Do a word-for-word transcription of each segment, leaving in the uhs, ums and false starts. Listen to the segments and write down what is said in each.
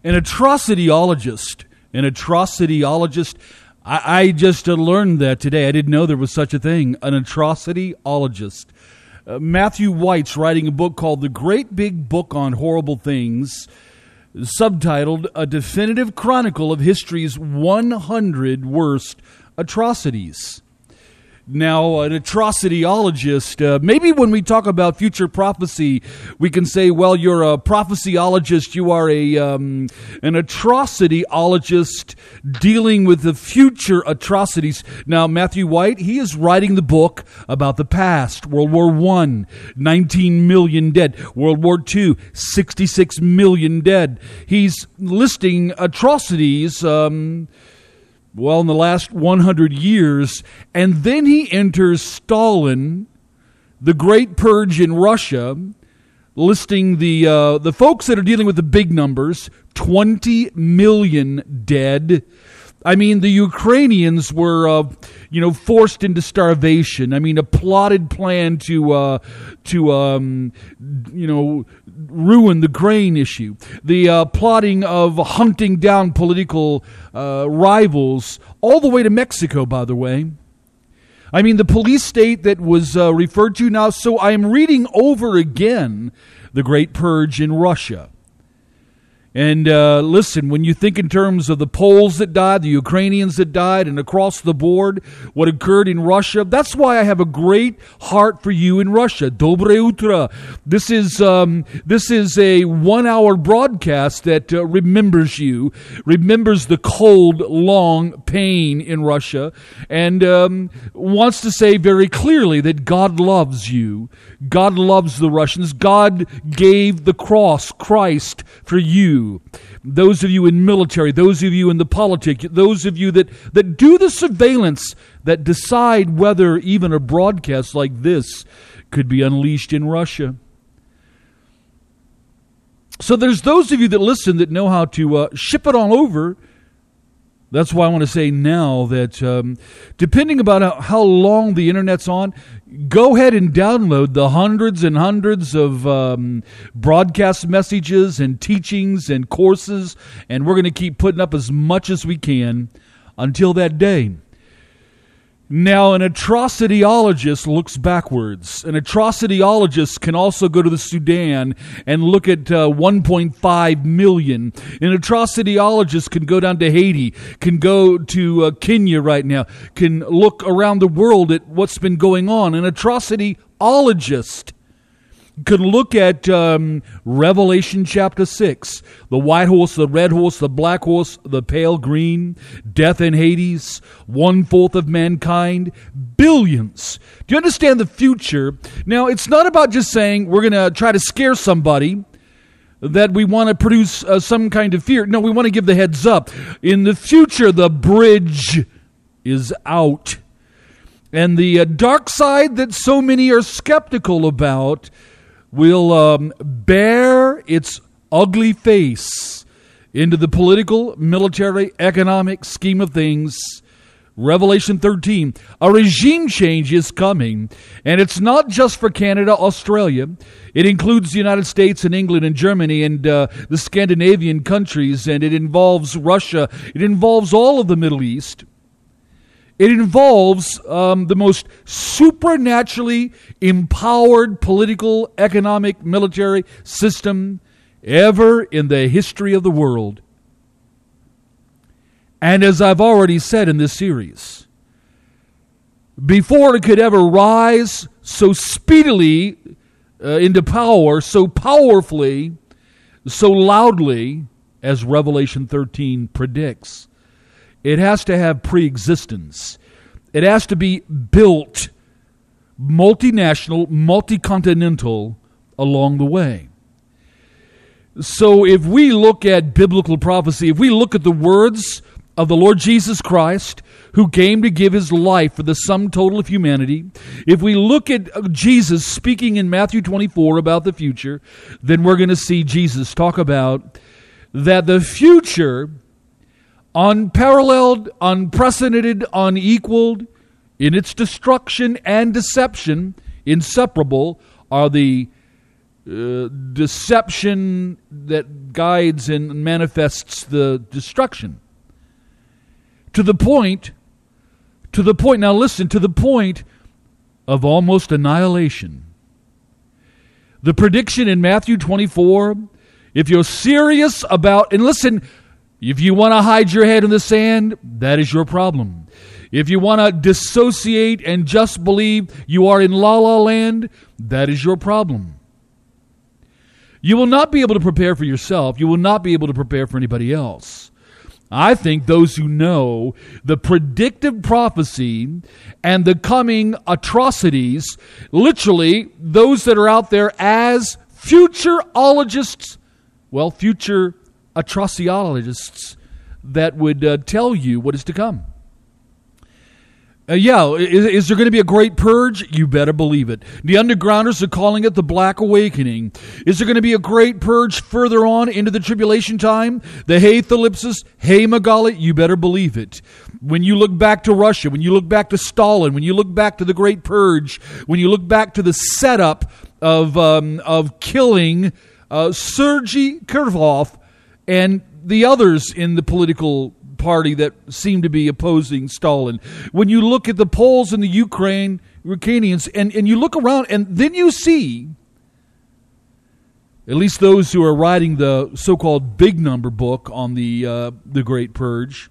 An atrocityologist. An atrocityologist. I, I just uh, learned that today. I didn't know there was such a thing. An atrocityologist. Uh, Matthew White's writing a book called The Great Big Book on Horrible Things, subtitled A Definitive Chronicle of History's one hundred Worst Atrocities. Now, an atrocityologist, uh, maybe when we talk about future prophecy, we can say, well, you're a prophecyologist, you are a um, an atrocityologist dealing with the future atrocities. Now, Matthew White, he is writing the book about the past. World War One, nineteen million dead. World War Two, sixty-six million dead. He's listing atrocities, um... well, in the last one hundred years, and then he enters Stalin, the Great Purge in Russia, listing the uh, the folks that are dealing with the big numbers, twenty million dead. I mean, the Ukrainians were, uh, you know, forced into starvation. I mean, a plotted plan to, uh, to, um, you know, ruin the grain issue. The uh, plotting of hunting down political uh, rivals, all the way to Mexico, by the way. I mean, the police state that was uh, referred to now. So I am reading over again the Great Purge in Russia. And uh, listen, when you think in terms of the Poles that died, the Ukrainians that died, and across the board, what occurred in Russia, that's why I have a great heart for you in Russia. Dobre utro. This is um, this is a one-hour broadcast that uh, remembers you, remembers the cold, long pain in Russia, and um, wants to say very clearly that God loves you. God loves the Russians. God gave the cross, Christ, for you. Those of you in military, those of you in the politics, those of you that, that do the surveillance, that decide whether even a broadcast like this could be unleashed in Russia. So there's those of you that listen that know how to uh, ship it all over. That's why I want to say now that um, depending about how long the internet's on, go ahead and download the hundreds and hundreds of um, broadcast messages and teachings and courses, and we're going to keep putting up as much as we can until that day. Now, an atrocityologist looks backwards. An atrocityologist can also go to the Sudan and look at uh, one point five million. An atrocityologist can go down to Haiti, can go to uh, Kenya right now, can look around the world at what's been going on. An atrocityologist can look at um, Revelation chapter six, the white horse, the red horse, the black horse, the pale green, death and Hades, one-fourth of mankind, billions. Do you understand the future? Now, it's not about just saying we're going to try to scare somebody, that we want to produce uh, some kind of fear. No, we want to give the heads up. In the future, the bridge is out. And the uh, dark side that so many are skeptical about will um, bear its ugly face into the political, military, economic scheme of things. Revelation thirteen, a regime change is coming, and it's not just for Canada, Australia. It includes the United States and England and Germany and uh, the Scandinavian countries, and it involves Russia. It involves all of the Middle East. It involves um, the most supernaturally empowered political, economic, military system ever in the history of the world. And as I've already said in this series, before it could ever rise so speedily uh, into power, so powerfully, so loudly, as Revelation thirteen predicts, it has to have pre-existence. It has to be built multinational, multi-continental along the way. So if we look at biblical prophecy, if we look at the words of the Lord Jesus Christ, who came to give his life for the sum total of humanity, if we look at Jesus speaking in Matthew twenty-four about the future, then we're going to see Jesus talk about that the future, unparalleled, unprecedented, unequaled in its destruction and deception, inseparable, are the uh, deception that guides and manifests the destruction. To the point, to the point, now listen, to the point of almost annihilation. The prediction in Matthew twenty-four, if you're serious about, and listen, if you want to hide your head in the sand, that is your problem. If you want to dissociate and just believe you are in la la land, that is your problem. You will not be able to prepare for yourself. You will not be able to prepare for anybody else. I think those who know the predictive prophecy and the coming atrocities, literally those that are out there as futurologists, well, future atrociologists that would uh, tell you what is to come. Uh, yeah, is, is there going to be a great purge? You better believe it. The undergrounders are calling it the Black Awakening. Is there going to be a great purge further on into the tribulation time? The Hey Thalipsis, Hey Megali, you better believe it. When you look back to Russia, when you look back to Stalin, when you look back to the Great Purge, when you look back to the setup of um, of killing uh, Sergei Krylov and the others in the political party that seem to be opposing Stalin. When you look at the Poles and the Ukraine, Ukrainians, and, and you look around, and then you see, at least those who are writing the so-called big number book on the uh, the Great Purge,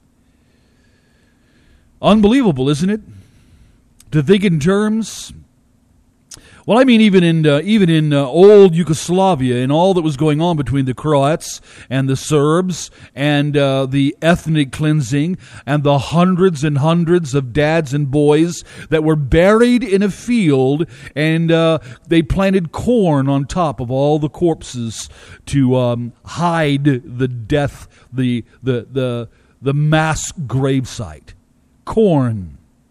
unbelievable, isn't it? To think in terms. Well, I mean, even in uh, even in uh, old Yugoslavia, and all that was going on between the Croats and the Serbs, and uh, the ethnic cleansing, and the hundreds and hundreds of dads and boys that were buried in a field, and uh, they planted corn on top of all the corpses to um, hide the death, the the the the mass gravesite. Corn.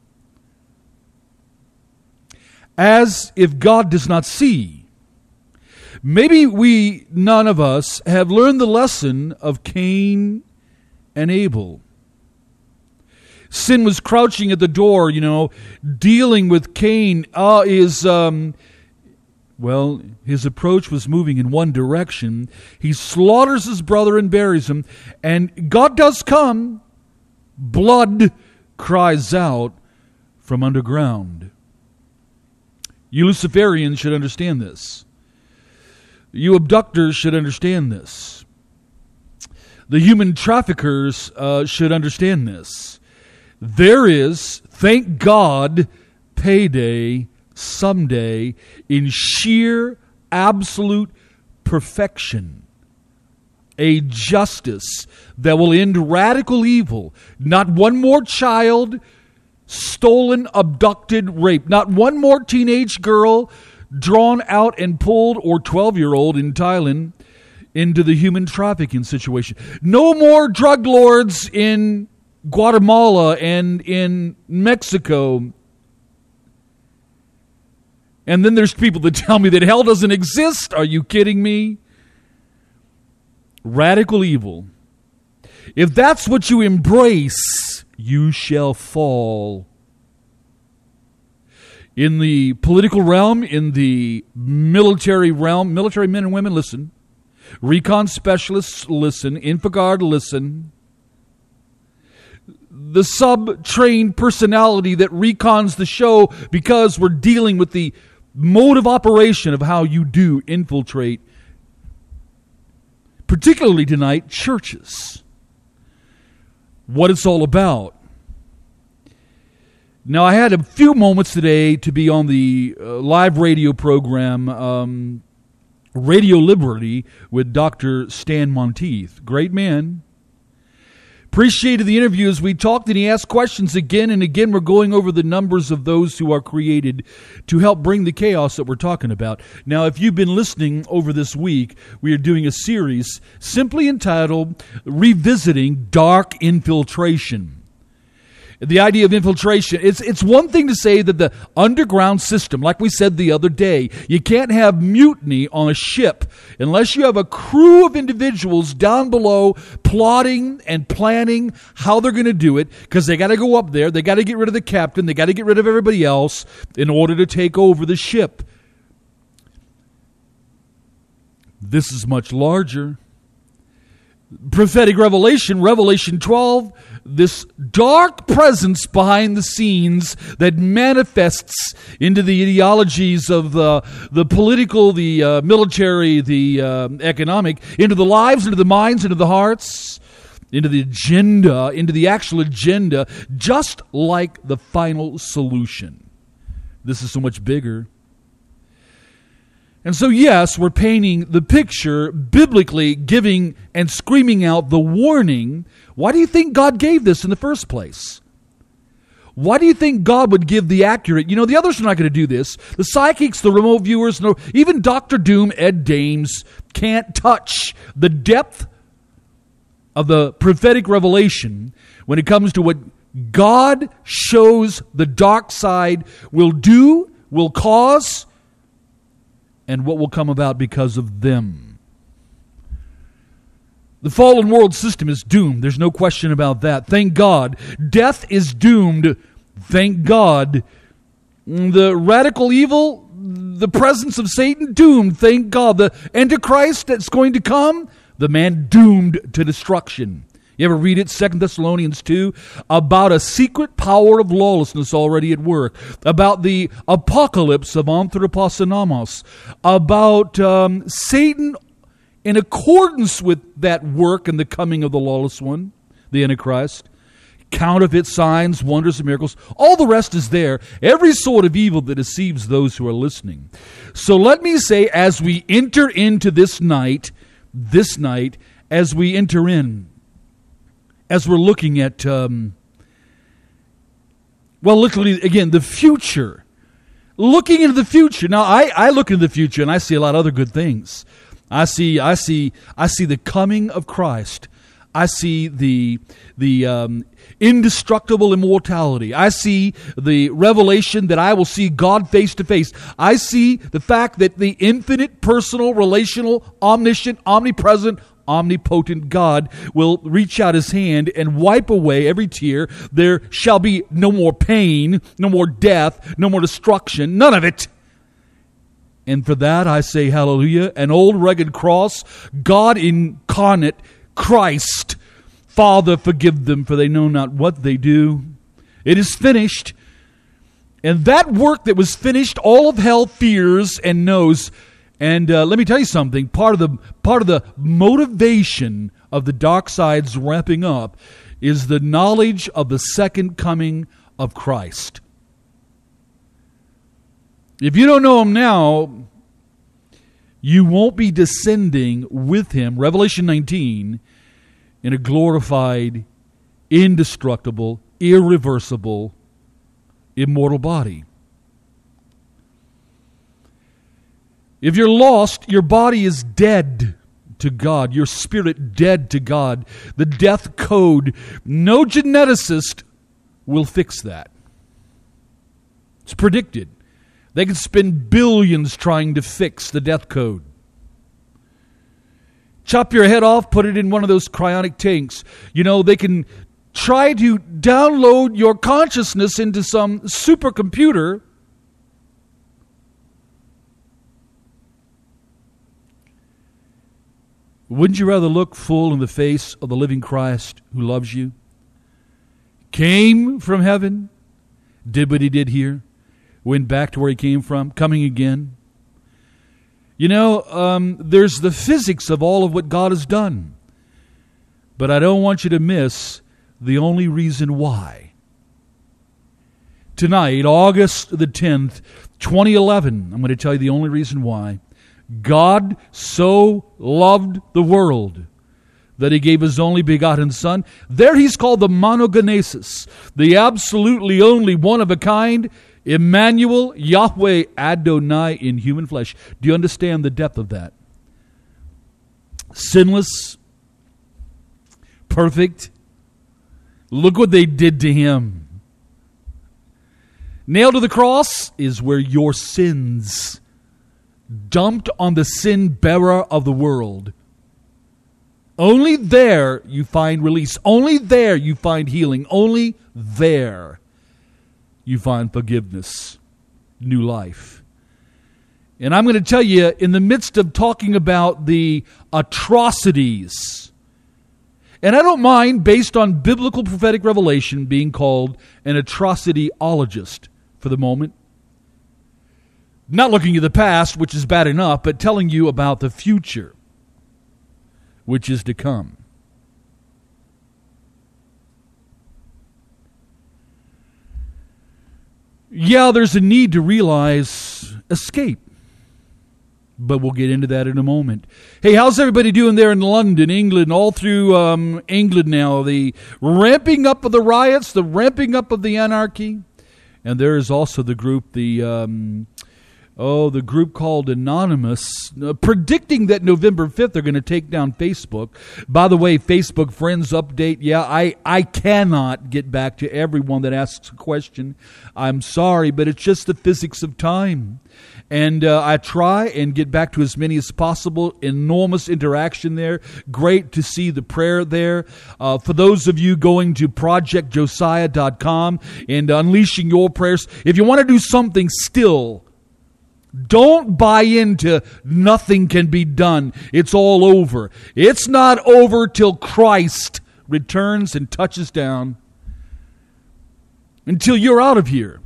As if God does not see. Maybe we, none of us, have learned the lesson of Cain and Abel. Sin was crouching at the door, you know, dealing with Cain. Uh, is, um, well, his approach was moving in one direction. He slaughters his brother and buries him. And God does come. Blood cries out from underground. You Luciferians should understand this. You abductors should understand this. The human traffickers uh, should understand this. There is, thank God, payday someday in sheer, absolute perfection. A justice that will end radical evil. Not one more child stolen, abducted, raped. Not one more teenage girl drawn out and pulled, or twelve-year-old in Thailand, into the human trafficking situation. No more drug lords in Guatemala and in Mexico. And then there's people that tell me that hell doesn't exist. Are you kidding me? Radical evil. If that's what you embrace, you shall fall. In the political realm, in the military realm, military men and women, listen. Recon specialists, listen. InfoGuard, listen. The sub-trained personality that recons the show because we're dealing with the mode of operation of how you do infiltrate, particularly tonight, churches. What it's all about. Now, I had a few moments today to be on the uh, live radio program, um, Radio Liberty, with Doctor Stan Monteith. Great man. Appreciated the interview as we talked, and he asked questions again and again. We're going over the numbers of those who are created to help bring the chaos that we're talking about. Now, if you've been listening over this week, we are doing a series simply entitled Revisiting Dark Infiltration. The idea of infiltration, it's it's one thing to say that the underground system, like we said the other day, you can't have mutiny on a ship unless you have a crew of individuals down below plotting and planning how they're going to do it, because they got to go up there, they got to get rid of the captain, they got to get rid of everybody else in order to take over the ship. This is much larger. Prophetic revelation, Revelation twelve, this dark presence behind the scenes that manifests into the ideologies of the, the political, the uh, military, the uh, economic, into the lives, into the minds, into the hearts, into the agenda, into the actual agenda, just like the final solution. This is so much bigger. And so, yes, we're painting the picture, biblically giving and screaming out the warning. Why do you think God gave this in the first place? Why do you think God would give the accurate? You know, the others are not going to do this. The psychics, the remote viewers, no, even Doctor Doom, Ed Dames, can't touch the depth of the prophetic revelation when it comes to what God shows the dark side will do, will cause, and what will come about because of them. The fallen world system is doomed. There's no question about that. Thank God. Death is doomed. Thank God. The radical evil, the presence of Satan, doomed. Thank God. The Antichrist that's going to come, the man doomed to destruction. You ever read it, Second Thessalonians two, about a secret power of lawlessness already at work, about the apocalypse of Anthropos Anamos, about um, Satan in accordance with that work and the coming of the lawless one, the Antichrist, counterfeit signs, wonders, and miracles. All the rest is there. Every sort of evil that deceives those who are listening. So let me say, as we enter into this night, this night, as we enter in, as we're looking at, um, well, literally, again, the future. Looking into the future. Now, I, I look into the future and I see a lot of other good things. I see, I see, I see the coming of Christ. I see the the um, indestructible immortality. I see the revelation that I will see God face to face. I see the fact that the infinite, personal, relational, omniscient, omnipresent, omnipotent God will reach out his hand and wipe away every tear. There shall be no more pain, no more death, no more destruction, none of it. And for that I say hallelujah. An old rugged cross, God incarnate, Christ. Father, forgive them, for they know not what they do. It is finished. And that work that was finished, all of hell fears and knows. And uh, let me tell you something. Part of the part of the motivation of the dark side's ramping up is the knowledge of the second coming of Christ. If you don't know him now, you won't be descending with him, Revelation nineteen, in a glorified, indestructible, irreversible, immortal body. If you're lost, your body is dead to God. Your spirit dead to God. The death code. No geneticist will fix that. It's predicted. They can spend billions trying to fix the death code. Chop your head off, put it in one of those cryonic tanks. You know, they can try to download your consciousness into some supercomputer. Wouldn't you rather look full in the face of the living Christ who loves you? Came from heaven, did what he did here, went back to where he came from, coming again. You know, um, there's the physics of all of what God has done. But I don't want you to miss the only reason why. Tonight, August the tenth, twenty eleven, I'm going to tell you the only reason why. God so loved the world that he gave his only begotten Son. There he's called the monogenesis, the absolutely only one of a kind, Emmanuel, Yahweh Adonai in human flesh. Do you understand the depth of that? Sinless, perfect. Look what they did to him. Nailed to the cross is where your sins dumped on the sin bearer of the world. Only there you find release. Only there you find healing. Only there you find forgiveness, new life. And I'm going to tell you, in the midst of talking about the atrocities, and I don't mind, based on biblical prophetic revelation, being called an atrocityologist for the moment. Not looking at the past, which is bad enough, but telling you about the future, which is to come. Yeah, there's a need to realize escape. But we'll get into that in a moment. Hey, how's everybody doing there in London, England, all through um, England now? The ramping up of the riots, the ramping up of the anarchy. And there is also the group, the um, oh, the group called Anonymous, uh, predicting that November fifth they're going to take down Facebook. By the way, Facebook Friends update. Yeah, I, I cannot get back to everyone that asks a question. I'm sorry, but it's just the physics of time. And uh, I try and get back to as many as possible. Enormous interaction there. Great to see the prayer there. Uh, for those of you going to project josiah dot com and unleashing your prayers, if you want to do something still, don't buy into nothing can be done. It's all over. It's not over till Christ returns and touches down. Until you're out of here.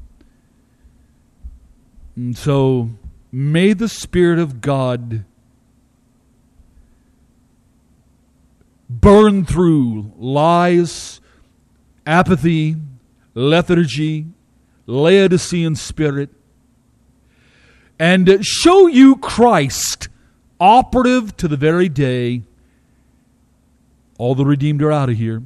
And so, may the Spirit of God burn through lies, apathy, lethargy, Laodicean spirit, and show you Christ operative to the very day all the redeemed are out of here.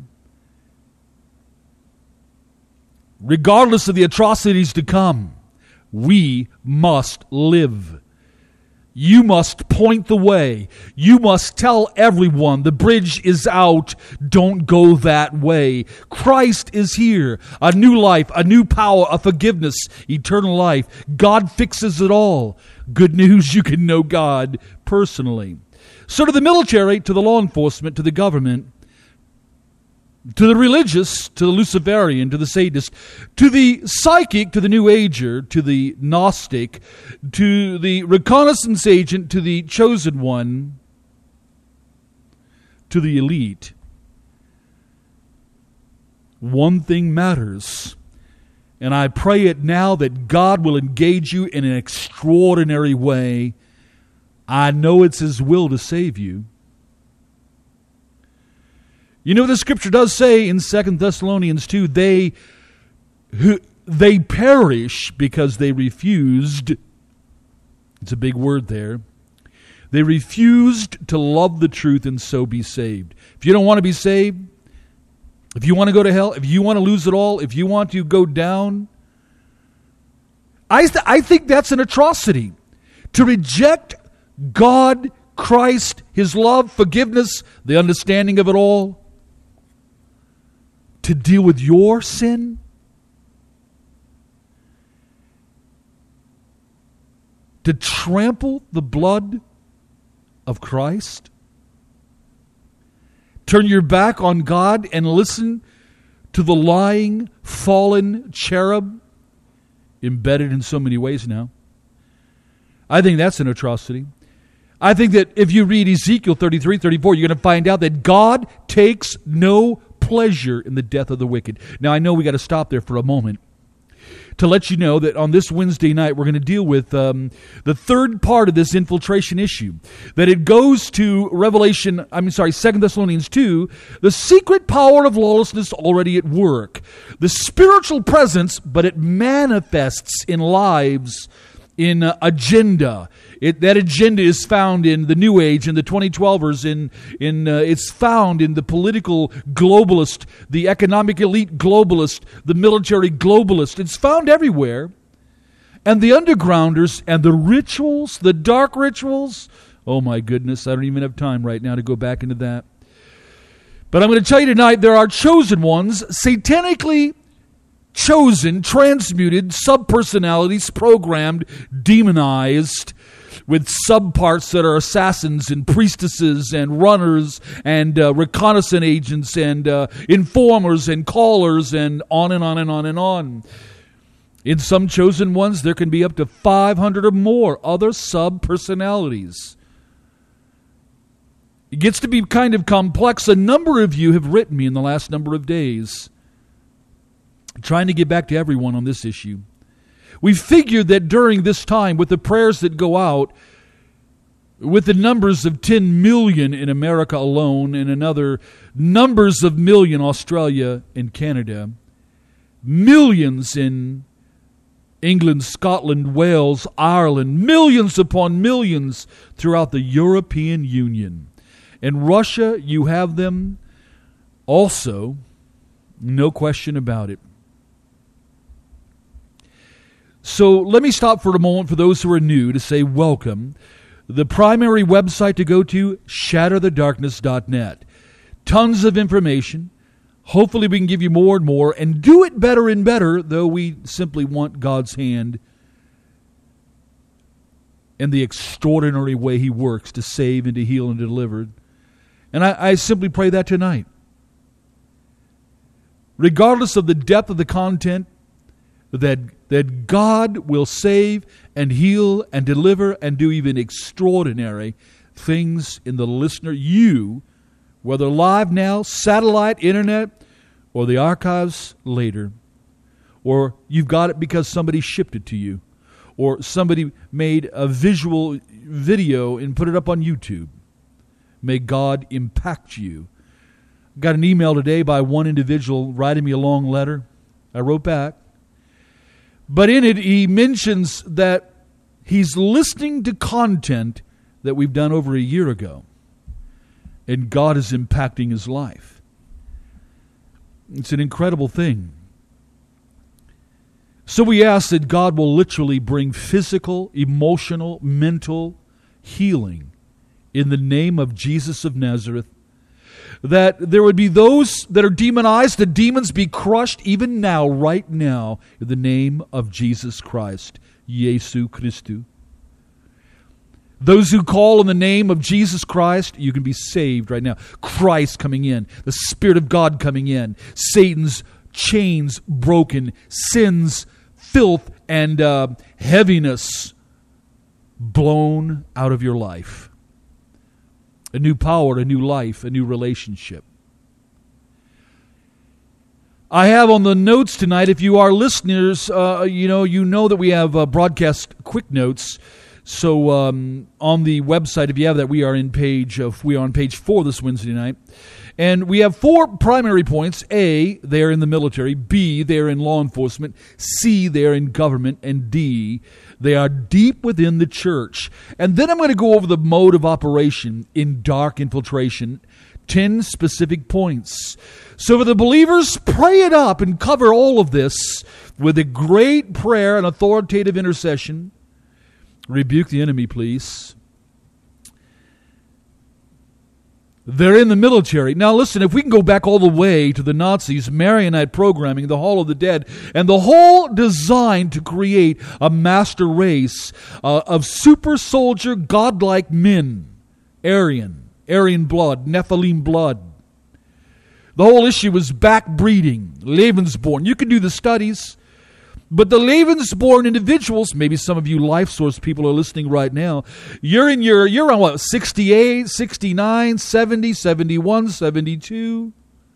Regardless of the atrocities to come, we must live. You must point the way. You must tell everyone the bridge is out. Don't go that way. Christ is here. A new life, a new power, a forgiveness, eternal life. God fixes it all. Good news, you can know God personally. So to the military, to the law enforcement, to the government, to the religious, to the Luciferian, to the sadist, to the psychic, to the New Ager, to the Gnostic, to the reconnaissance agent, to the chosen one, to the elite. One thing matters, and I pray it now that God will engage you in an extraordinary way. I know it's His will to save you. You know, the Scripture does say in Second Thessalonians two, they who they perish because they refused. It's a big word there. They refused to love the truth and so be saved. If you don't want to be saved, if you want to go to hell, if you want to lose it all, if you want to go down, I th- I think that's an atrocity. To reject God, Christ, His love, forgiveness, the understanding of it all. To deal with your sin? To trample the blood of Christ? Turn your back on God and listen to the lying, fallen cherub embedded in so many ways now? I think that's an atrocity. I think that if you read Ezekiel thirty-three, thirty-four, you're going to find out that God takes no pleasure in the death of the wicked. Now, I know we got to stop there for a moment to let you know that on this Wednesday night, we're going to deal with um, the third part of this infiltration issue. That it goes to Revelation, I mean, sorry, Second Thessalonians two, the secret power of lawlessness already at work. The spiritual presence, but it manifests in lives, in uh, agenda. It, that agenda is found in the New Age, in the twenty twelvers, in, in, uh, it's found in the political globalist, the economic elite globalist, the military globalist. It's found everywhere. And the undergrounders and the rituals, the dark rituals, oh my goodness, I don't even have time right now to go back into that. But I'm going to tell you tonight, there are chosen ones, satanically chosen, transmuted, subpersonalities, programmed, demonized, with subparts that are assassins and priestesses and runners and uh, reconnaissance agents and uh, informers and callers and on and on and on and on. In some chosen ones, there can be up to five hundred or more other sub-personalities. It gets to be kind of complex. A number of you have written me in the last number of days, trying to get back to everyone on this issue. We figured that during this time, with the prayers that go out, with the numbers of ten million in America alone, and another numbers of million Australia and Canada, millions in England, Scotland, Wales, Ireland, millions upon millions throughout the European Union. In Russia, you have them also, no question about it. So let me stop for a moment for those who are new to say welcome. The primary website to go to, shatter the darkness dot net. Tons of information. Hopefully we can give you more and more and do it better and better, though we simply want God's hand and the extraordinary way He works to save and to heal and to deliver. And I, I simply pray that tonight. Regardless of the depth of the content, that, that God will save and heal and deliver and do even extraordinary things in the listener. You, whether live now, satellite, internet, or the archives later, or you've got it because somebody shipped it to you, or somebody made a visual video and put it up on YouTube. May God impact you. Got an email today by one individual writing me a long letter. I wrote back. But in it, he mentions that he's listening to content that we've done over a year ago. And God is impacting his life. It's an incredible thing. So we ask that God will literally bring physical, emotional, mental healing in the name of Jesus of Nazareth. That there would be those that are demonized, the demons be crushed even now, right now, in the name of Jesus Christ, Jesu Christu. Those who call in the name of Jesus Christ, you can be saved right now. Christ coming in, the Spirit of God coming in, Satan's chains broken, sins, filth, and uh, heaviness blown out of your life. A new power, a new life, a new relationship. I have on the notes tonight, if you are listeners, uh, you know you know that we have uh, broadcast quick notes. So um, on the website, if you have that, we are in page uh, we are on page four this Wednesday night, and we have four primary points. A, they are in the military. B, they are in law enforcement. C, they are in government, and D, they are deep within the church. And then I'm going to go over the mode of operation in dark infiltration. Ten specific points. So for the believers, pray it up and cover all of this with a great prayer and authoritative intercession. Rebuke the enemy, please. They're in the military. Now listen, if we can go back all the way to the Nazis, marionette programming, the Hall of the Dead, and the whole design to create a master race uh, of super soldier, godlike men, Aryan, Aryan blood, Nephilim blood. The whole issue was backbreeding, Lebensborn. You can do the studies. But the Lebensborn individuals, maybe some of you Life Source people are listening right now, you're in your, you're on what, sixty-eight, sixty-nine, seventy, seventy-one, seventy-two.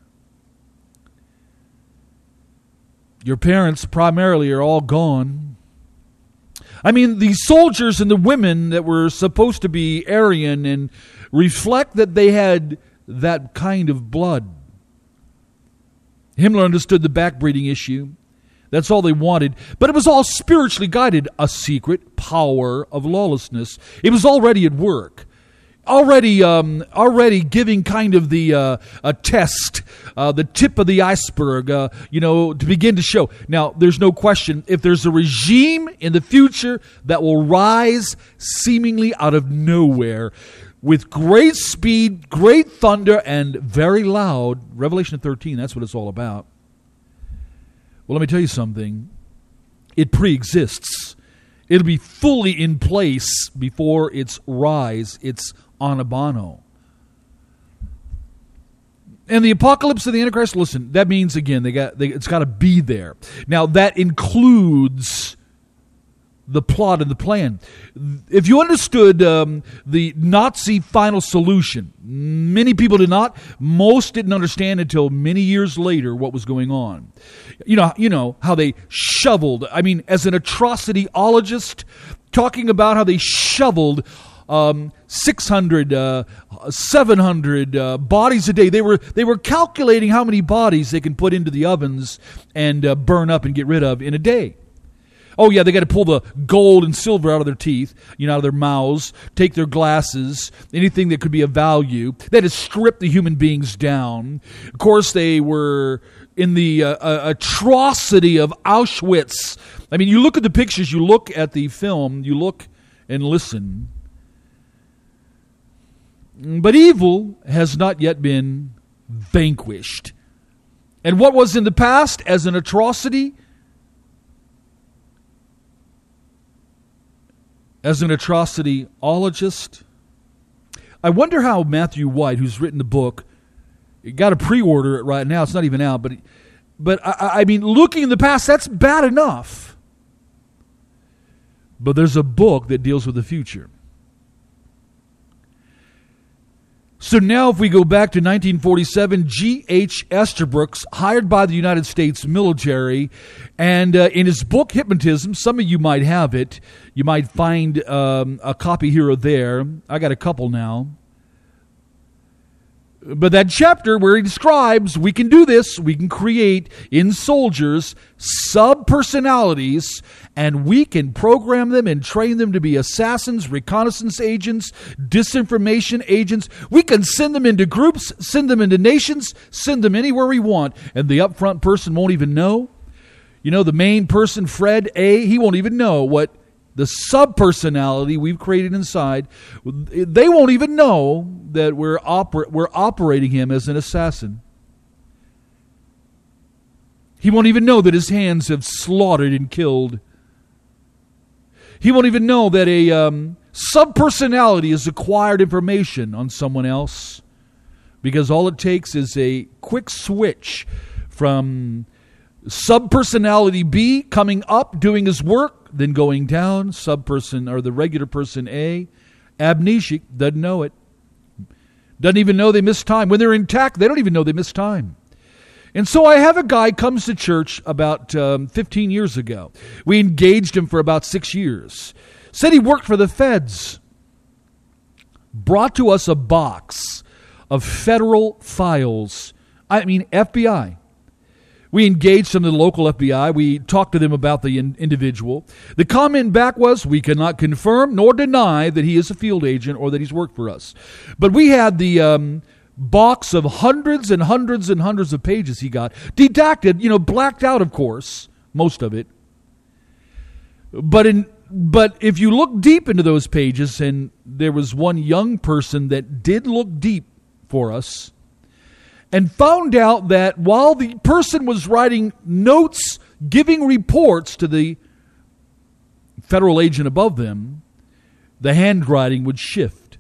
Your parents primarily are all gone. I mean, the soldiers and the women that were supposed to be Aryan and reflect that they had that kind of blood. Himmler understood the backbreeding issue. That's all they wanted. But it was all spiritually guided. A secret power of lawlessness. It was already at work. Already um, already giving kind of the uh, a test, uh, the tip of the iceberg, uh, you know, to begin to show. Now, there's no question, if there's a regime in the future that will rise seemingly out of nowhere with great speed, great thunder, and very loud, Revelation thirteen, that's what it's all about. Well, let me tell you something. It pre-exists. It'll be fully in place before its rise, its anabano. And the apocalypse of the Antichrist, listen, that means, again, they got they, it's got to be there. Now, that includes the plot and the plan. If you understood um, the Nazi final solution, many people did not. Most didn't understand until many years later what was going on. You know, you know how they shoveled, I mean, as an atrocityologist, talking about how they shoveled Um, six hundred, uh, seven hundred uh, bodies a day. They were they were calculating how many bodies they can put into the ovens and uh, burn up and get rid of in a day. Oh yeah, they got to pull the gold and silver out of their teeth, you know, out of their mouths, take their glasses, anything that could be of value. They had to strip the human beings down. Of course, they were in the uh, uh, atrocity of Auschwitz. I mean, you look at the pictures, you look at the film, you look and listen. But evil has not yet been vanquished. And what was in the past as an atrocity, as an atrocityologist, I wonder how Matthew White, who's written the book, got to pre-order it right now. It's not even out, but but I, I mean, looking in the past, that's bad enough. But there's a book that deals with the future. So now if we go back to nineteen forty-seven, G H Estabrooks, hired by the United States military, and uh, in his book, Hypnotism, some of you might have it. You might find um, a copy here or there. I got a couple now. But that chapter where he describes we can do this, we can create in soldiers sub-personalities, and we can program them and train them to be assassins, reconnaissance agents, disinformation agents. We can send them into groups, send them into nations, send them anywhere we want, and the upfront person won't even know. You know, the main person, Fred A., he won't even know what the sub-personality we've created inside. They won't even know that we're oper- we're operating him as an assassin. He won't even know that his hands have slaughtered and killed. He won't even know that a um, sub-personality has acquired information on someone else, because all it takes is a quick switch from sub-personality B coming up, doing his work, then going down, sub-person, or the regular person A, amnesic, doesn't know it. Doesn't even know they missed time. When they're intact, they don't even know they missed time. And so I have a guy comes to church about um, fifteen years ago. We engaged him for about six years. Said he worked for the feds. Brought to us a box of federal files. I mean, F B I. We engaged some of the local F B I. We talked to them about the in- individual. The comment back was, we cannot confirm nor deny that he is a field agent or that he's worked for us. But we had the um, box of hundreds and hundreds and hundreds of pages he got. Redacted, you know, blacked out, of course, most of it. But in but if you look deep into those pages, and there was one young person that did look deep for us, and found out that while the person was writing notes, giving reports to the federal agent above them, the handwriting would shift.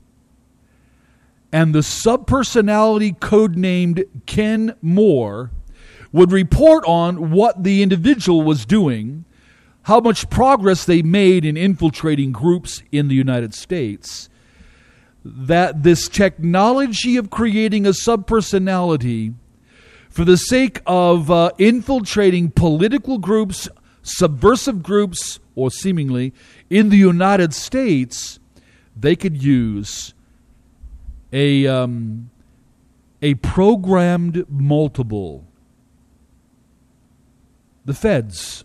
And the subpersonality codenamed Ken Moore would report on what the individual was doing, how much progress they made in infiltrating groups in the United States, that this technology of creating a subpersonality for the sake of uh, infiltrating political groups, subversive groups, or seemingly in the United States, they could use a um, a programmed multiple. The feds.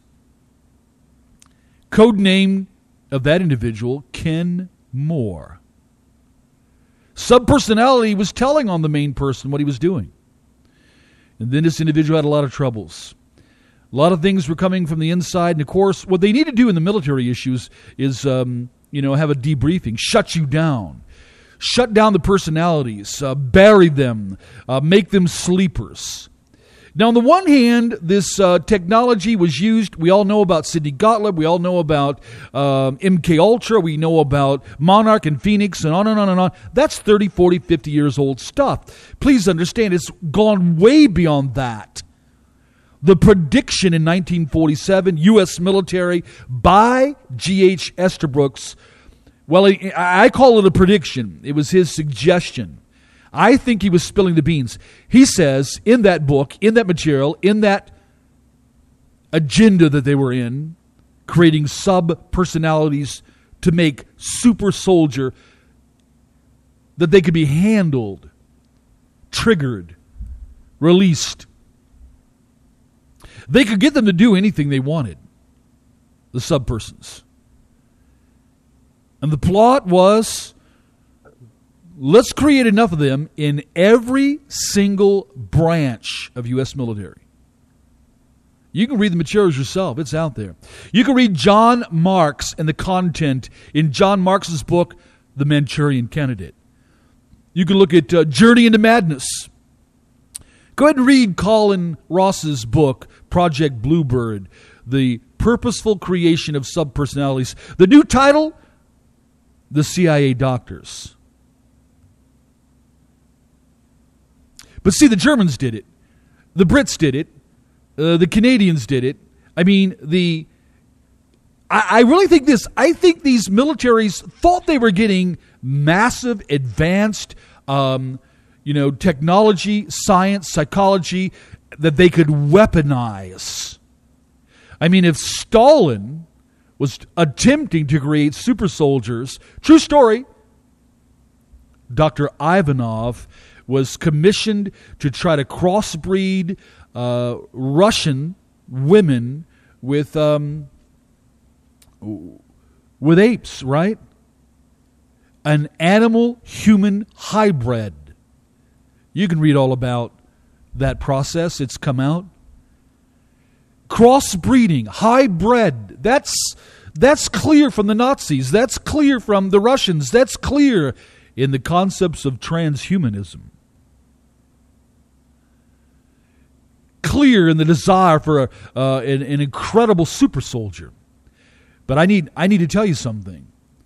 Code name of that individual, Ken Moore. Subpersonality was telling on the main person what he was doing. And then this individual had a lot of troubles. A lot of things were coming from the inside. And of course, what they need to do in the military issues is, um, you know, have a debriefing, shut you down. Shut down the personalities, uh, bury them, uh, make them sleepers. Now, on the one hand, this uh, technology was used. We all know about Sidney Gottlieb. We all know about um, M K Ultra. We know about Monarch and Phoenix and on and on and on. That's thirty, forty, fifty years old stuff. Please understand, it's gone way beyond that. The prediction in nineteen forty-seven, U S military by G H Estabrooks, well, I call it a prediction. It was his suggestion. I think he was spilling the beans. He says in that book, in that material, in that agenda that they were in, creating sub-personalities to make super soldier, that they could be handled, triggered, released. They could get them to do anything they wanted, the sub-persons. And the plot was, let's create enough of them in every single branch of U S military. You can read the materials yourself. It's out there. You can read John Marks and the content in John Marks's book, The Manchurian Candidate. You can look at uh, Journey into Madness. Go ahead and read Colin Ross's book, Project Bluebird, The Purposeful Creation of Subpersonalities. The new title, The C I A Doctors. But see, the Germans did it. The Brits did it. Uh, the Canadians did it. I mean, the... I, I really think this. I think these militaries thought they were getting massive, advanced, um, you know, technology, science, psychology, that they could weaponize. I mean, if Stalin was attempting to create super soldiers, true story, Doctor Ivanov was commissioned to try to crossbreed uh, Russian women with um, with apes, right? An animal-human hybrid. You can read all about that process. It's come out. Crossbreeding, hybrid. That's that's clear from the Nazis. That's clear from the Russians. That's clear in the concepts of transhumanism. Clear in the desire for a, uh, an, an incredible super soldier. But I need I need to tell you something.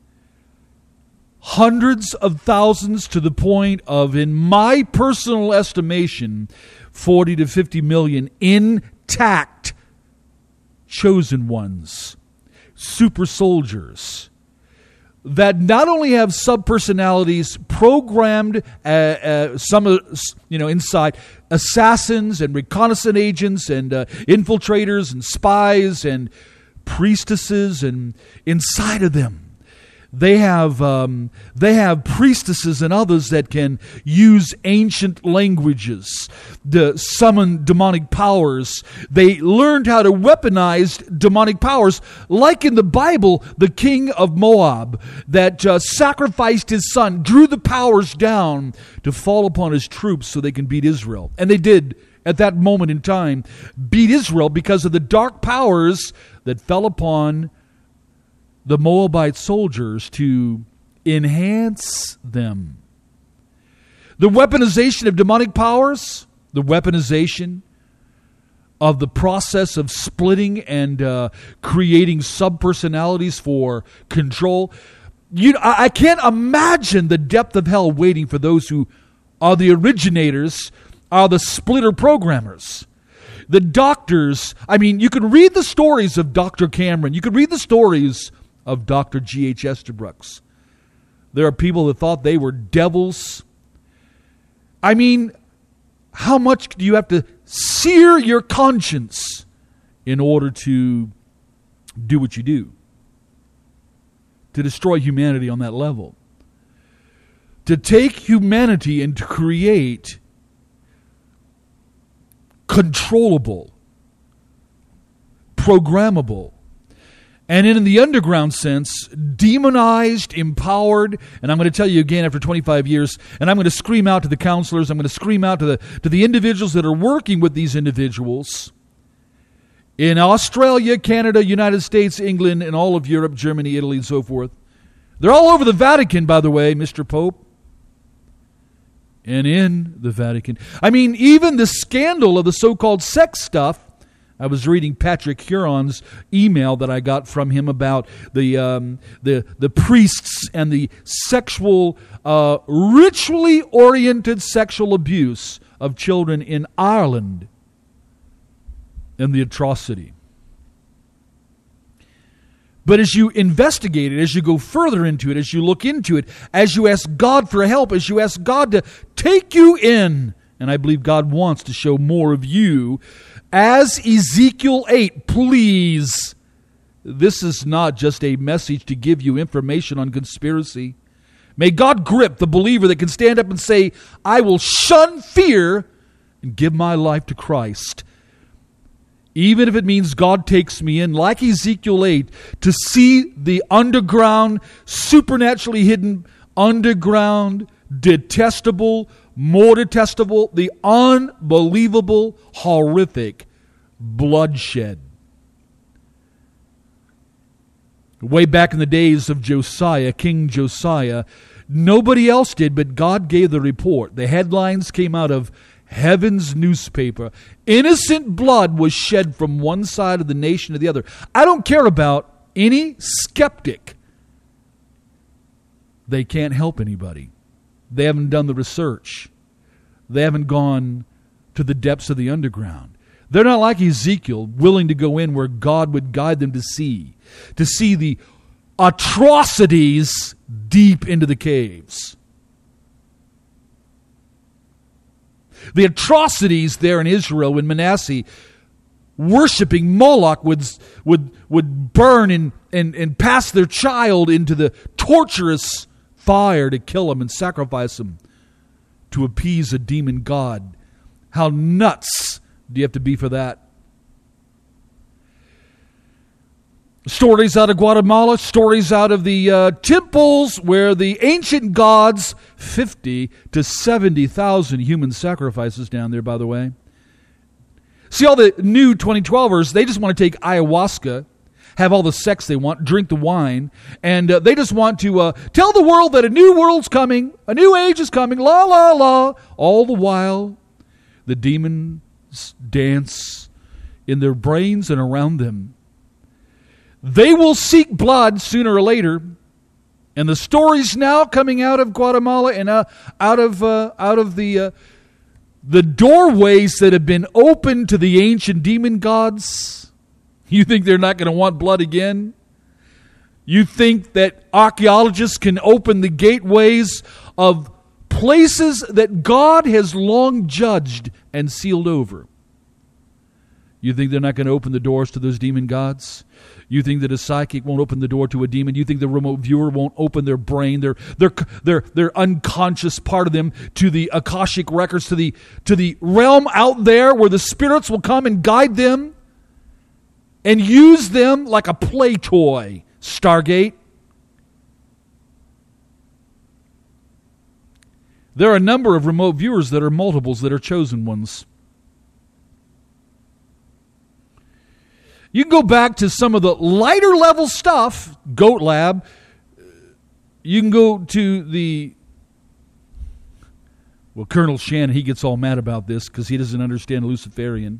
Hundreds of thousands to the point of, in my personal estimation, forty to fifty million intact chosen ones, super soldiers, that not only have subpersonalities programmed, uh, uh, some uh, you know inside, assassins and reconnaissance agents and uh, infiltrators and spies and priestesses, and inside of them they have um, they have priestesses and others that can use ancient languages to summon demonic powers. They learned how to weaponize demonic powers, like in the Bible, the king of Moab that uh, sacrificed his son, drew the powers down to fall upon his troops so they can beat Israel. And they did, at that moment in time, beat Israel because of the dark powers that fell upon the Moabite soldiers to enhance them. The weaponization of demonic powers, the weaponization of the process of splitting and uh, creating subpersonalities for control. You, I, I can't imagine the depth of hell waiting for those who are the originators, are the splitter programmers. The doctors, I mean, you can read the stories of Doctor Cameron. You can read the stories of Doctor G H Estabrooks. There are people that thought they were devils. I mean, how much do you have to sear your conscience in order to do what you do? To destroy humanity on that level. To take humanity and to create controllable, programmable, and in the underground sense, demonized, empowered, and I'm going to tell you again after twenty-five years, and I'm going to scream out to the counselors, I'm going to scream out to the to the individuals that are working with these individuals in Australia, Canada, United States, England, and all of Europe, Germany, Italy, and so forth. They're all over the Vatican, by the way, Mister Pope. and in the Vatican. I mean, even the scandal of the so-called sex stuff. I was reading Patrick Huron's email that I got from him about the um, the the priests and the sexual, uh, ritually oriented sexual abuse of children in Ireland and the atrocity. But as you investigate it, as you go further into it, as you look into it, as you ask God for help, as you ask God to take you in, and I believe God wants to show more of you, as Ezekiel eight, please, this is not just a message to give you information on conspiracy. May God grip the believer that can stand up and say, I will shun fear and give my life to Christ. Even if it means God takes me in, like Ezekiel eight, to see the underground, supernaturally hidden, underground, detestable, more detestable, the unbelievable, horrific bloodshed. Way back in the days of Josiah, King Josiah, nobody else did, but God gave the report. The headlines came out of Heaven's newspaper. Innocent blood was shed from one side of the nation to the other. I don't care about any skeptic. They can't help anybody. They haven't done the research. They haven't gone to the depths of the underground. They're not like Ezekiel, willing to go in where God would guide them to see, to see the atrocities deep into the caves. The atrocities there in Israel when Manasseh, worshiping Moloch, would, would, would burn and, and, and pass their child into the torturous fire to kill him and sacrifice him to appease a demon god. How nuts do you have to be for that? Stories out of Guatemala, stories out of the uh, temples where the ancient gods, fifty to seventy thousand human sacrifices down there, by the way. See, all the new twenty twelvers, they just want to take ayahuasca, have all the sex they want, drink the wine, and uh, they just want to uh, tell the world that a new world's coming, a new age is coming, la, la, la. All the while, the demons dance in their brains and around them. They will seek blood sooner or later, and the stories now coming out of Guatemala and uh, out of uh, out of the uh, the doorways that have been opened to the ancient demon gods. You think they're not going to want blood again? You think that archaeologists can open the gateways of places that God has long judged and sealed over? You think they're not going to open the doors to those demon gods? You think that a psychic won't open the door to a demon? You think the remote viewer won't open their brain, their their their their unconscious part of them to the Akashic records, to the to the realm out there where the spirits will come and guide them and use them like a play toy? Stargate. There are a number of remote viewers that are multiples, that are chosen ones. You can go back to some of the lighter level stuff, Goat Lab. You can go to the, well, Colonel Shannon, he gets all mad about this because he doesn't understand Luciferian.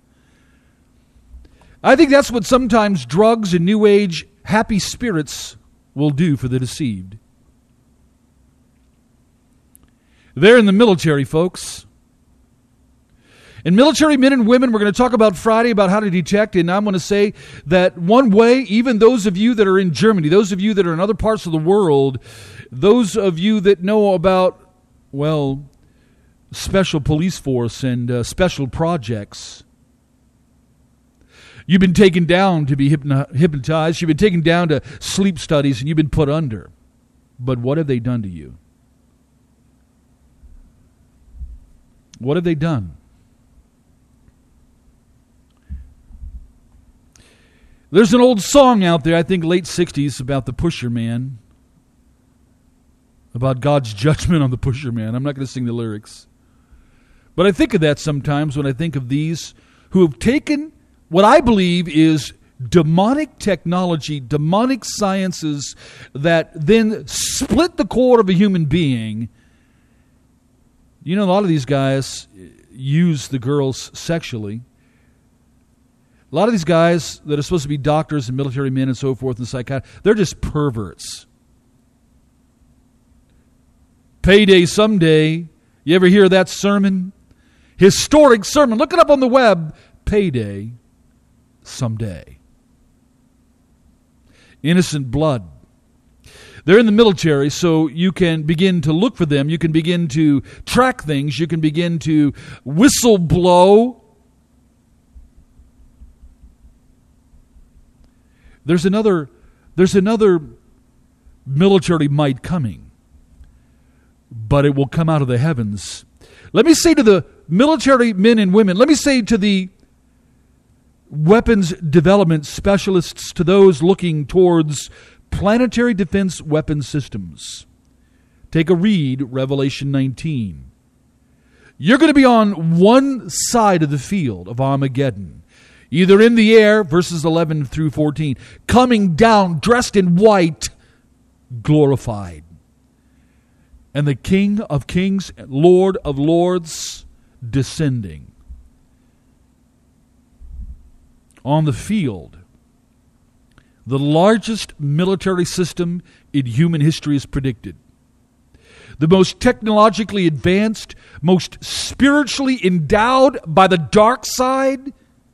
I think that's what sometimes drugs and New Age happy spirits will do for the deceived. They're in the military, folks. And military men and women, we're going to talk about Friday about how to detect, and I'm going to say that one way, even those of you that are in Germany, those of you that are in other parts of the world, those of you that know about, well, special police force and uh, special projects, you've been taken down to be hypno- hypnotized, you've been taken down to sleep studies, and you've been put under. But what have they done to you? What have they done? There's an old song out there, I think late sixties, about the pusher man. About God's judgment on the pusher man. I'm not going to sing the lyrics. But I think of that sometimes when I think of these who have taken what I believe is demonic technology, demonic sciences that then split the core of a human being, You know, a lot of these guys use the girls sexually. A lot of these guys that are supposed to be doctors and military men and so forth and psychiatrists, they're just perverts. Payday someday. You ever hear that sermon? Historic sermon. Look it up on the web. Payday someday. Innocent blood. They're in the military, so you can begin to look for them. You can begin to track things. You can begin to whistle blow. There's another, there's another military might coming, but it will come out of the heavens. Let me say to the military men and women, let me say to the weapons development specialists, to those looking towards planetary defense weapon systems, take a read, Revelation nineteen. You're going to be on one side of the field of Armageddon, either in the air, verses eleven through fourteen, coming down dressed in white, glorified. And the King of Kings, Lord of Lords, descending. On the field, the largest military system in human history is predicted. The most technologically advanced, most spiritually endowed by the dark side,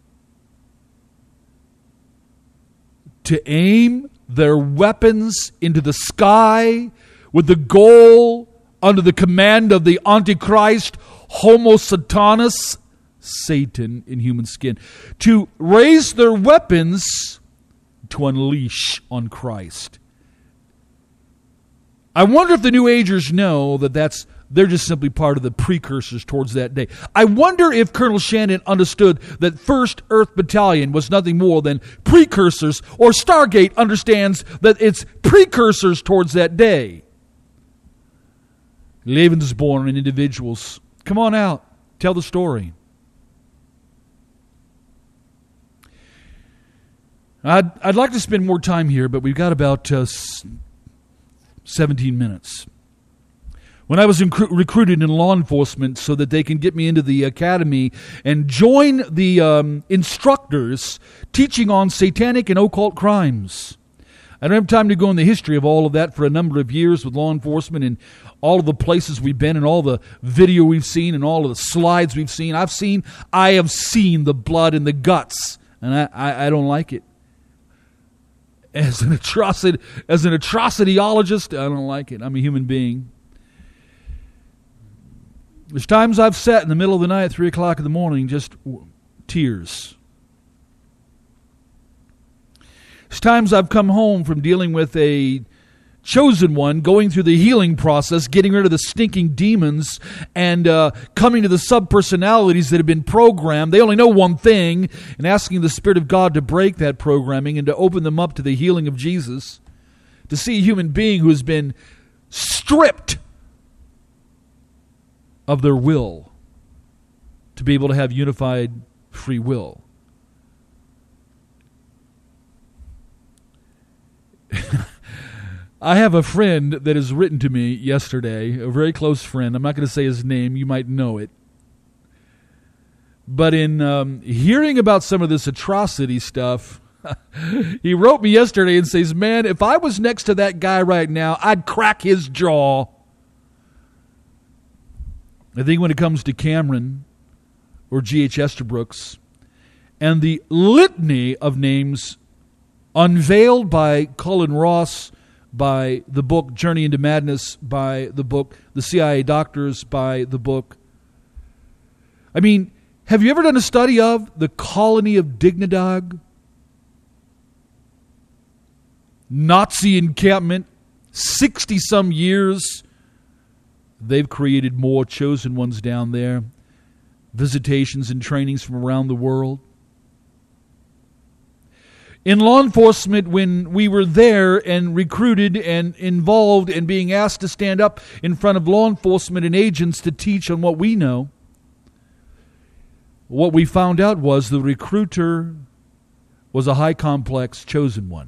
to aim their weapons into the sky with the goal, under the command of the Antichrist, Homo Satanus, Satan in human skin, to raise their weapons to unleash on Christ. I wonder if the New Agers know that that's they're just simply part of the precursors towards that day. I wonder if Colonel Shannon understood that first Earth Battalion was nothing more than precursors, or Stargate understands that it's precursors towards that day. Lebensborn in individuals. Come on out. Tell the story. I'd, I'd like to spend more time here, but we've got about uh, seventeen minutes. When I was recru- recruited in law enforcement so that they can get me into the academy and join the um, instructors teaching on satanic and occult crimes. I don't have time to go in the history of all of that for a number of years with law enforcement and all of the places we've been and all the video we've seen and all of the slides we've seen. I've seen, I have seen the blood and the guts, and I, I, I don't like it. As an atrocity, as an atrocityologist, I don't like it. I'm a human being. There's times I've sat in the middle of the night at three o'clock in the morning, just tears. There's times I've come home from dealing with a chosen one, going through the healing process, getting rid of the stinking demons, and uh, coming to the subpersonalities that have been programmed. They only know one thing, and asking the Spirit of God to break that programming and to open them up to the healing of Jesus. To see a human being who has been stripped of their will to be able to have unified free will. I have a friend that has written to me yesterday, a very close friend. I'm not going to say his name. You might know it. But in um, hearing about some of this atrocity stuff, he wrote me yesterday and says, man, if I was next to that guy right now, I'd crack his jaw. I think when it comes to Cameron or G H Estabrooks and the litany of names unveiled by Cullen Ross, by the book Journey into Madness, by the book The C I A Doctors, by the book. I mean, have you ever done a study of the colony of Dignadag? Nazi encampment, sixty-some years. They've created more chosen ones down there. Visitations and trainings from around the world. In law enforcement, when we were there and recruited and involved and being asked to stand up in front of law enforcement and agents to teach on what we know, what we found out was the recruiter was a high complex chosen one.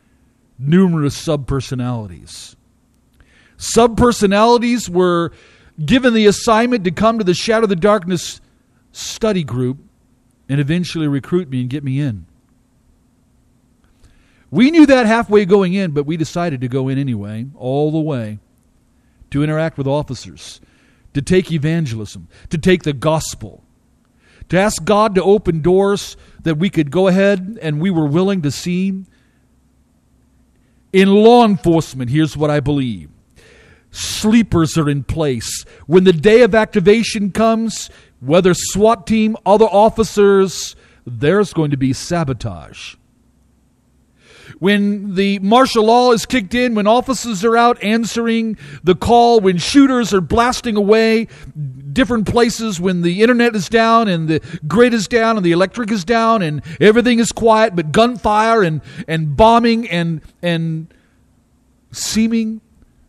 Numerous subpersonalities. Subpersonalities were given the assignment to come to the Shadow of the Darkness study group and eventually recruit me and get me in. We knew that halfway going in, but we decided to go in anyway, all the way, to interact with officers, to take evangelism, to take the gospel, to ask God to open doors that we could go ahead and we were willing to see. In law enforcement, here's what I believe. Sleepers are in place. When the day of activation comes, whether SWAT team, other officers, there's going to be sabotage. When the martial law is kicked in, when officers are out answering the call, when shooters are blasting away different places, when the internet is down and the grid is down and the electric is down and everything is quiet but gunfire and, and bombing and, and seeming.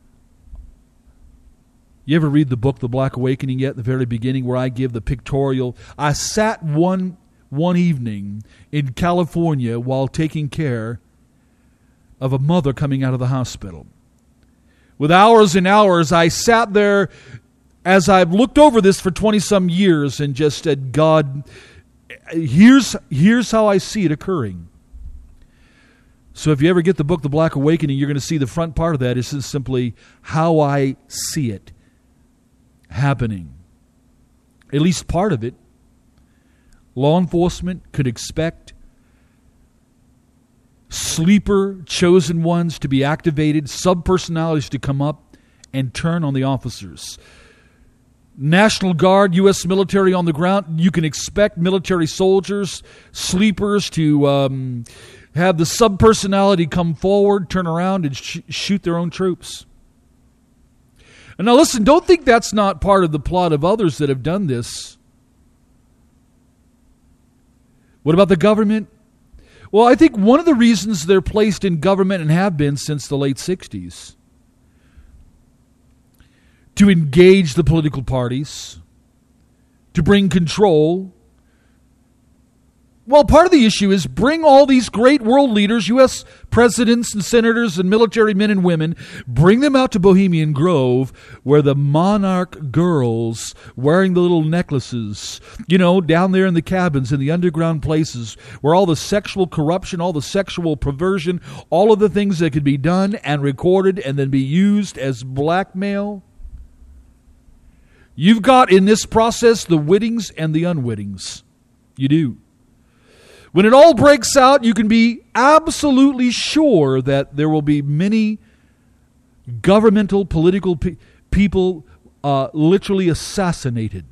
You ever read the book, The Black Awakening, yet, at the very beginning, where I give the pictorial? I sat one, one evening in California while taking care of a mother coming out of the hospital. With hours and hours, I sat there as I've looked over this for twenty-some years and just said, God, here's, here's how I see it occurring. So if you ever get the book, The Black Awakening, you're going to see the front part of that is just simply how I see it happening. At least part of it. Law enforcement could expect sleeper chosen ones to be activated, subpersonalities to come up and turn on the officers. National Guard, U S military on the ground, you can expect military soldiers, sleepers to um, have the subpersonality come forward, turn around, and sh- shoot their own troops. And now listen, don't think that's not part of the plot of others that have done this. What about the government? Well, I think one of the reasons they're placed in government and have been since the late sixties, to engage the political parties, to bring control. Well, part of the issue is bring all these great world leaders, U S presidents and senators and military men and women, bring them out to Bohemian Grove where the monarch girls wearing the little necklaces, you know, down there in the cabins, in the underground places, where all the sexual corruption, all the sexual perversion, all of the things that could be done and recorded and then be used as blackmail. You've got in this process the wittings and the unwittings. You do. When it all breaks out, you can be absolutely sure that there will be many governmental, political pe- people uh, literally assassinated.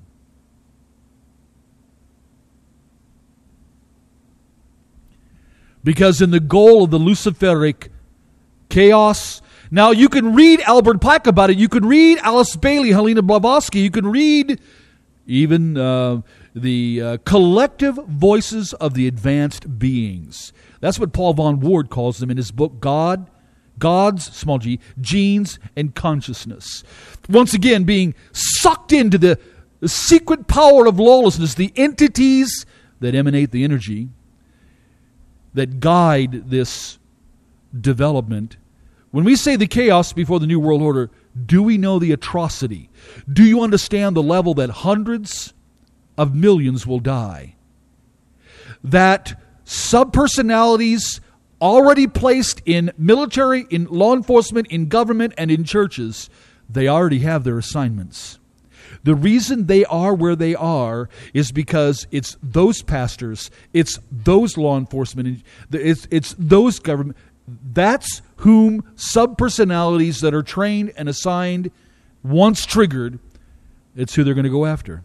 Because in the goal of the Luciferic chaos, now you can read Albert Pike about it, you can read Alice Bailey, Helena Blavatsky, you can read even uh, the uh, collective voices of the advanced beings. That's what Paul Von Ward calls them in his book, God, God's, small g, Genes and Consciousness. Once again, being sucked into the, the secret power of lawlessness, the entities that emanate the energy that guide this development. When we say the chaos before the New World Order, do we know the atrocity? Do you understand the level that hundreds of millions will die? That subpersonalities already placed in military, in law enforcement, in government, and in churches, they already have their assignments. The reason they are where they are is because it's those pastors, it's those law enforcement, it's, it's those government. That's whom subpersonalities that are trained and assigned, once triggered, it's who they're going to go after.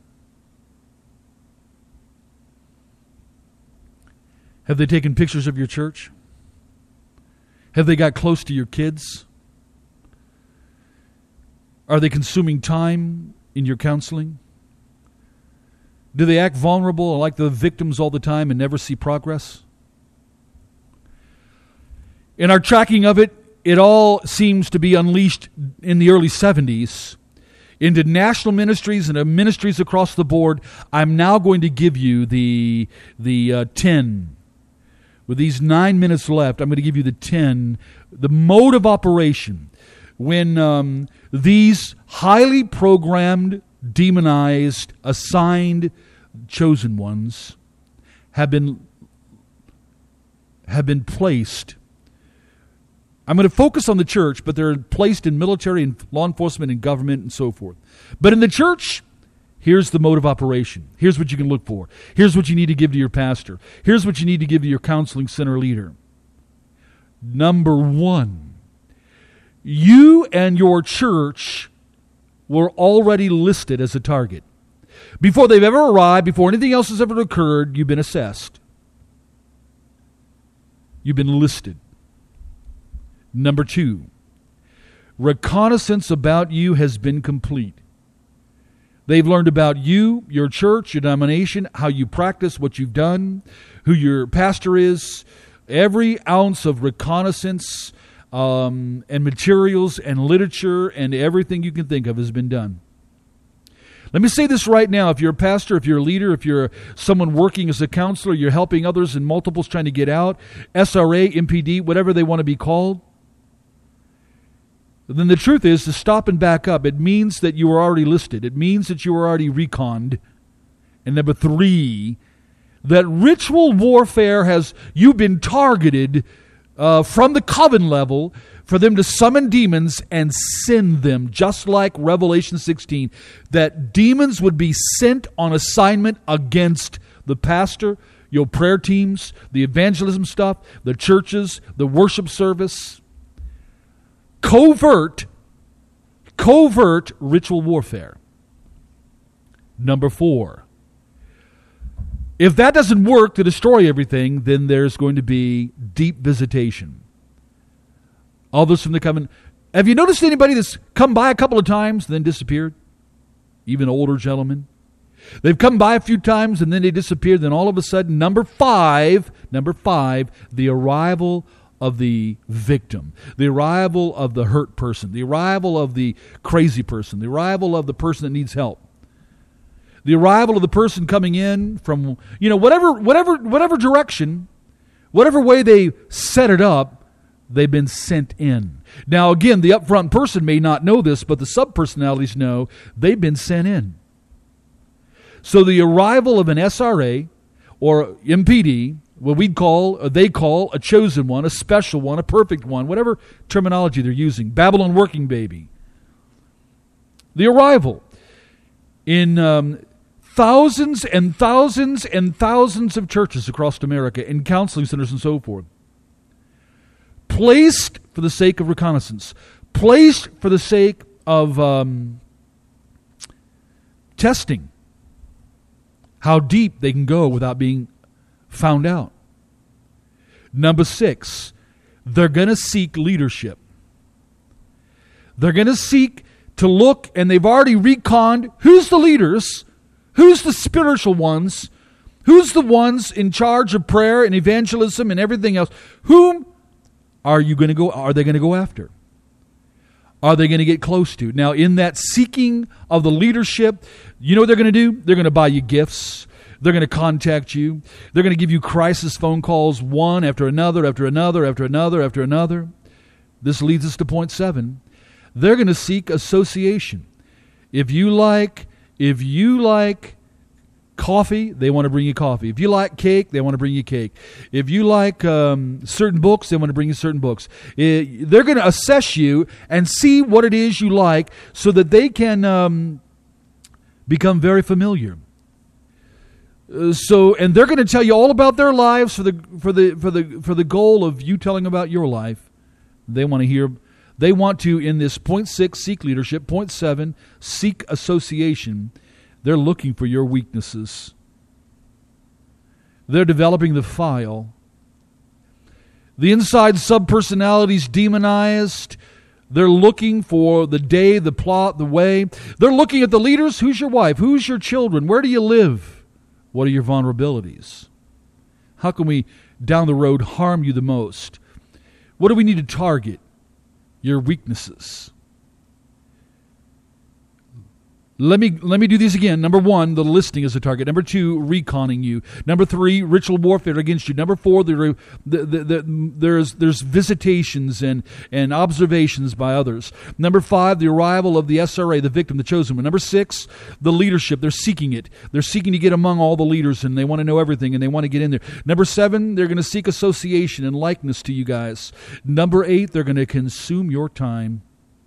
Have they taken pictures of your church? Have they got close to your kids? Are they consuming time in your counseling? Do they act vulnerable and like the victims all the time and never see progress? In our tracking of it, it all seems to be unleashed in the early seventies into national ministries and ministries across the board. I'm now going to give you the, the uh, ten. With these nine minutes left, I'm going to give you the ten, the mode of operation. when um, these highly programmed, demonized, assigned, chosen ones have been have been placed. I'm going to focus on the church, but they're placed in military and law enforcement and government and so forth. But in the church, here's the mode of operation. Here's what you can look for. Here's what you need to give to your pastor. Here's what you need to give to your counseling center leader. Number one, you and your church were already listed as a target. Before they've ever arrived, before anything else has ever occurred, you've been assessed. You've been listed. Number two, reconnaissance about you has been complete. They've learned about you, your church, your denomination, how you practice, what you've done, who your pastor is. Every ounce of reconnaissance um, and materials and literature and everything you can think of has been done. Let me say this right now. If you're a pastor, if you're a leader, if you're someone working as a counselor, you're helping others in multiples trying to get out, S R A, M P D, whatever they want to be called, then the truth is to stop and back up. It means that you were already listed. It means that you were already reconned. And number three, that ritual warfare has, you've been targeted uh, from the coven level for them to summon demons and send them, just like Revelation sixteen, that demons would be sent on assignment against the pastor, your prayer teams, the evangelism stuff, the churches, the worship service. Covert, covert ritual warfare. Number four, if that doesn't work to destroy everything, then there's going to be deep visitation. Others from the covenant. Have you noticed anybody that's come by a couple of times and then disappeared? Even older gentlemen. They've come by a few times and then they disappeared. Then all of a sudden, number five, number five, the arrival of the victim, the arrival of the hurt person, the arrival of the crazy person, the arrival of the person that needs help, the arrival of the person coming in from, you know, whatever, whatever, whatever direction, whatever way they set it up, they've been sent in. Now, again, the upfront person may not know this, but the sub-personalities know they've been sent in. So the arrival of an S R A or M P D, what we'd call, or they call, a chosen one, a special one, a perfect one, whatever terminology they're using, Babylon working baby. The arrival in um, thousands and thousands and thousands of churches across America, in counseling centers and so forth. Placed for the sake of reconnaissance. Placed for the sake of um, testing how deep they can go without being found out. Number six, they're going to seek leadership. They're going to seek to look, and they've already reconned who's the leaders, who's the spiritual ones, who's the ones in charge of prayer and evangelism and everything else. Whom are you going to go? Are they going to go after? Are they going to get close to? Now, in that seeking of the leadership, you know what they're going to do? They're going to buy you gifts. They're going to contact you. They're going to give you crisis phone calls, one after another, after another, after another, after another. This leads us to point seven. They're going to seek association. If you like, if you like coffee, they want to bring you coffee. If you like cake, they want to bring you cake. If you like um, certain books, they want to bring you certain books. It, they're going to assess you and see what it is you like so that they can um, become very familiar. Uh, so, and they're going to tell you all about their lives for the for the for the for the goal of you telling about your life. They want to hear. They want to, in this point six, seek leadership. Point seven, seek association. They're looking for your weaknesses. They're developing the file. The inside subpersonalities demonized. They're looking for the day, the plot, the way. They're looking at the leaders. Who's your wife? Who's your children? Where do you live? What are your vulnerabilities? How can we, down the road, harm you the most? What do we need to target? Your weaknesses. Let me let me do these again. Number one, the listing is a target. Number two, reconning you. Number three, ritual warfare against you. Number four, the, the, the, the, there's there's visitations and, and observations by others. Number five, the arrival of the S R A, the victim, the chosen one. Number six, the leadership. They're seeking it. They're seeking to get among all the leaders, and they want to know everything, and they want to get in there. Number seven, they're going to seek association and likeness to you guys. Number eight, they're going to consume your time.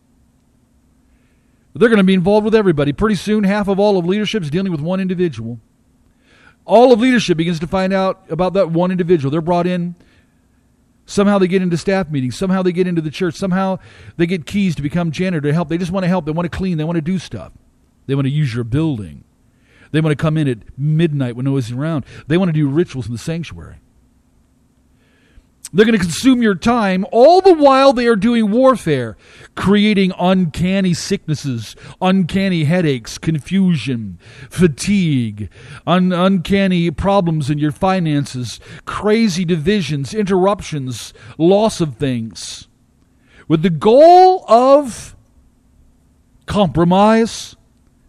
They're going to be involved with everybody. Pretty soon, half of all of leadership is dealing with one individual. All of leadership begins to find out about that one individual. They're brought in. Somehow they get into staff meetings. Somehow they get into the church. Somehow they get keys to become janitor, to help. They just want to help. They want to clean. They want to do stuff. They want to use your building. They want to come in at midnight when no one's around. They want to do rituals in the sanctuary. They're going to consume your time, all the while they are doing warfare, creating uncanny sicknesses, uncanny headaches, confusion, fatigue, un- uncanny problems in your finances, crazy divisions, interruptions, loss of things, with the goal of compromise.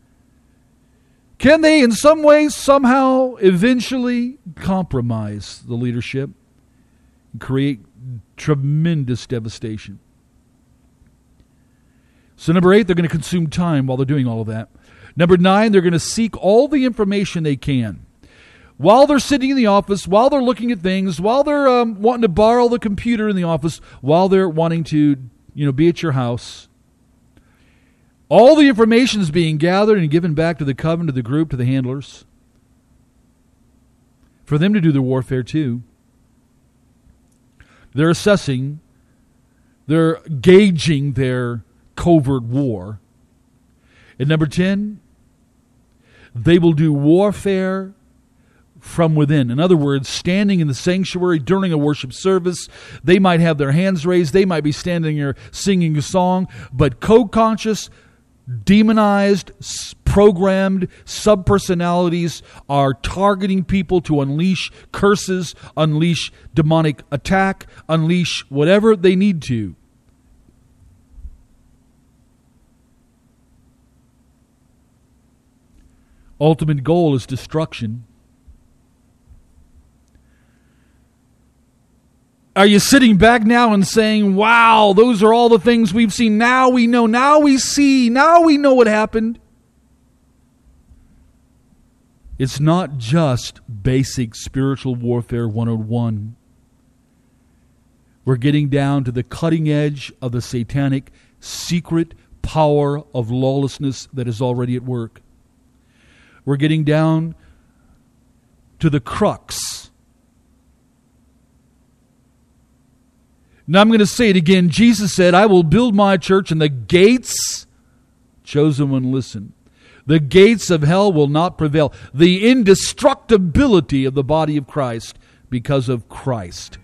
Can they in some way, somehow, eventually compromise the leadership? Create tremendous devastation. So number eight, they're going to consume time while they're doing all of that. Number nine, they're going to seek all the information they can. While they're sitting in the office, while they're looking at things, while they're um, wanting to borrow the computer in the office, while they're wanting to, you know, be at your house, all the information is being gathered and given back to the coven, to the group, to the handlers, for them to do their warfare too. They're assessing, they're gauging their covert war. And number ten, they will do warfare from within. In other words, standing in the sanctuary during a worship service, they might have their hands raised, they might be standing there singing a song, but co-conscious, demonized, programmed subpersonalities are targeting people to unleash curses, unleash demonic attack, unleash whatever they need to. Ultimate goal is destruction. Are you sitting back now and saying, wow, those are all the things we've seen. Now we know. Now we see. Now we know what happened. It's not just basic spiritual warfare one oh one. We're getting down to the cutting edge of the satanic secret power of lawlessness that is already at work. We're getting down to the crux. Now I'm going to say it again. Jesus said, I will build my church and the gates, chosen one, listen, the gates of hell will not prevail. The indestructibility of the body of Christ because of Christ.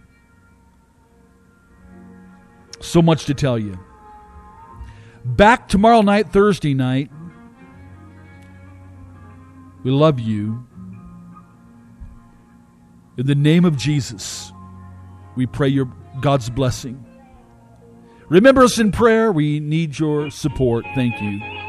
So much to tell you. Back tomorrow night, Thursday night. We love you. In the name of Jesus, we pray your God's blessing. Remember us in prayer. We need your support. Thank you.